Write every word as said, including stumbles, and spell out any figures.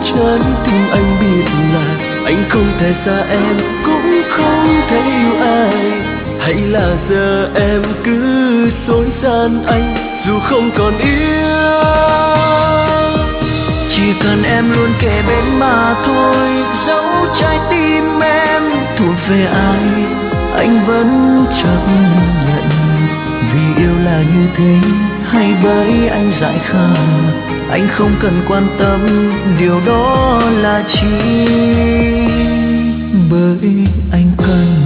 chân tim anh biết là anh không thể xa em, cũng không thể yêu ai. Hay là giờ em cứ dối gian anh dù không còn yêu. Chỉ cần em luôn kề bên mà thôi, dẫu trái tim em thuộc về ai anh vẫn chấp nhận. Vì yêu là như thế, hay bởi anh dại khờ, anh không cần quan tâm điều đó là chi, bởi anh cần